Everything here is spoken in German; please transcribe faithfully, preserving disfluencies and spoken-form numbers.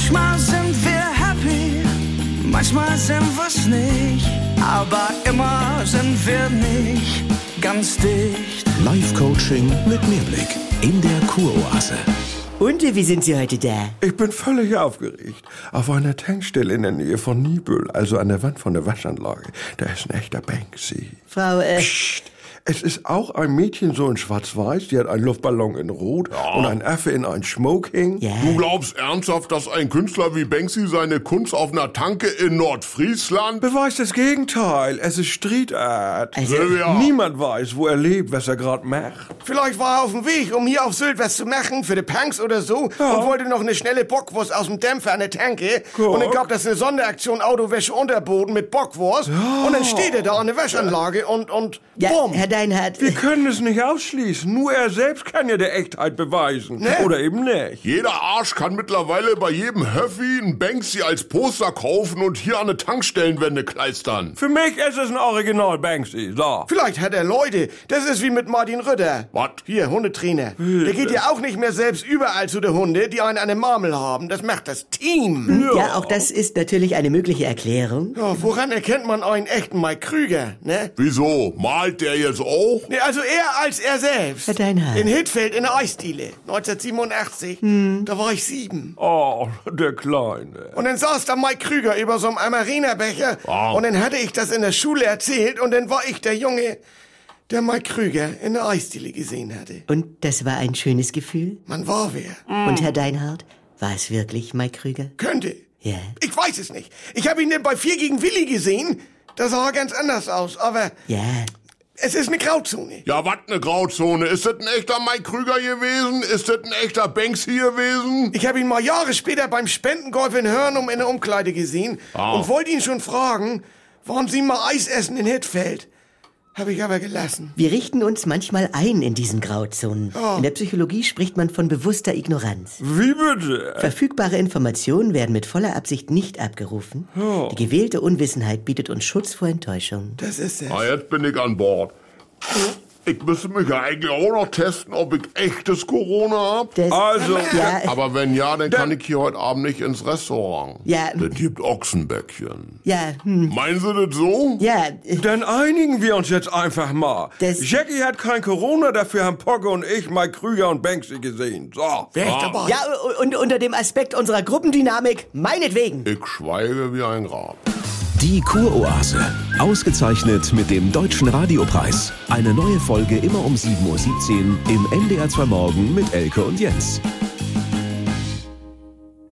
Manchmal sind wir happy, manchmal sind wir's nicht, aber immer sind wir nicht ganz dicht. Live-Coaching mit Mehrblick in der Kuroase. Und wie sind Sie heute da? Ich bin völlig aufgeregt. Auf einer Tankstelle in der Nähe von Nibel, also an der Wand von der Waschanlage, da ist ein echter Banksy. Frau, äh... Psst. Es ist auch ein Mädchen so in schwarz-weiß, die hat einen Luftballon in rot ja. und ein Affe in ein Smoking. Ja. Du glaubst ernsthaft, dass ein Künstler wie Banksy seine Kunst auf einer Tanke in Nordfriesland... Beweist das Gegenteil. Es ist Street Art. Also, ja. Niemand weiß, wo er lebt, was er gerade macht. Vielleicht war er auf dem Weg, um hier auf Sylt was zu machen, für die Punks oder so, Ja. und wollte noch eine schnelle Bockwurst aus dem Dämpfer an der Tanke. Guck. Und dann gab das eine Sonderaktion Autowäsche Unterboden mit Bockwurst. Und dann steht er da an der Waschanlage und, und ja, bumm. Herr Deinhardt... Wir können es nicht ausschließen. Nur er selbst kann ja der Echtheit beweisen. Ne? Oder eben nicht. Jeder Arsch kann mittlerweile bei jedem Höffi ein Banksy als Poster kaufen und hier an eine Tankstellenwände kleistern. Für mich ist es ein Original Banksy. So. Vielleicht hat er Leute. Das ist wie mit Martin Rütter. Was? Hier, Hundetrainer. Der geht ja auch nicht mehr selbst überall zu den Hunde, die einen an der Marmel haben. Das macht das Team. Ja, auch das ist natürlich eine mögliche Erklärung. Ja, woran erkennt man einen echten Mike Krüger, ne? Wieso? Malt der jetzt auch? Nee, also eher als er selbst. Herr Deinhardt. In Hittfeld in der Eisdiele, neunzehnhundertsiebenundachtzig. Da war ich sieben. Oh, der Kleine. Und dann saß da Mike Krüger über so einem Amarena-Becher. Wow. Und dann hatte ich das in der Schule erzählt. Und dann war ich der Junge, der Mike Krüger in der Eisdiele gesehen hatte. Und das war ein schönes Gefühl? Man war wer. Und Herr Deinhardt, war es wirklich Mike Krüger? Könnte. Ja. Ich weiß es nicht. Ich habe ihn denn bei vier gegen Willi gesehen. Da sah er ganz anders aus. Aber Ja. es ist eine Grauzone. Ja, was ne Grauzone? Ist das ein echter Mike Krüger gewesen? Ist das ein echter Banksy gewesen? Ich habe ihn mal Jahre später beim Spendengolf in Hörnum in der Umkleide gesehen. Ah. Und wollte ihn schon fragen, warum Sie mal Eis essen in Hittfeld. Habe ich aber gelassen. Wir richten uns manchmal ein in diesen Grauzonen. Oh. In der Psychologie spricht man von bewusster Ignoranz. Wie bitte? Verfügbare Informationen werden mit voller Absicht nicht abgerufen. Die gewählte Unwissenheit bietet uns Schutz vor Enttäuschung. Das ist es. Ah, jetzt bin ich an Bord. Ich müsste mich ja eigentlich auch noch testen, ob ich echtes Corona hab. Das, Also, ja, Aber wenn ja, dann kann ich hier heute Abend nicht ins Restaurant. Ja. Das gibt Ochsenbäckchen. ja, hm, Meinen Sie das so? ja, äh, Dann einigen wir uns jetzt einfach mal. Das- Jackie hat kein Corona, dafür haben Pogge und ich Mike Krüger und Banksy gesehen. So. Wer ist dabei? ja, und unter dem Aspekt unserer Gruppendynamik, meinetwegen. Ich schweige wie ein Grab. Die Kuroase. Ausgezeichnet mit dem Deutschen Radiopreis. Eine neue Folge immer um sieben Uhr siebzehn im N D R zwei Morgen mit Elke und Jens.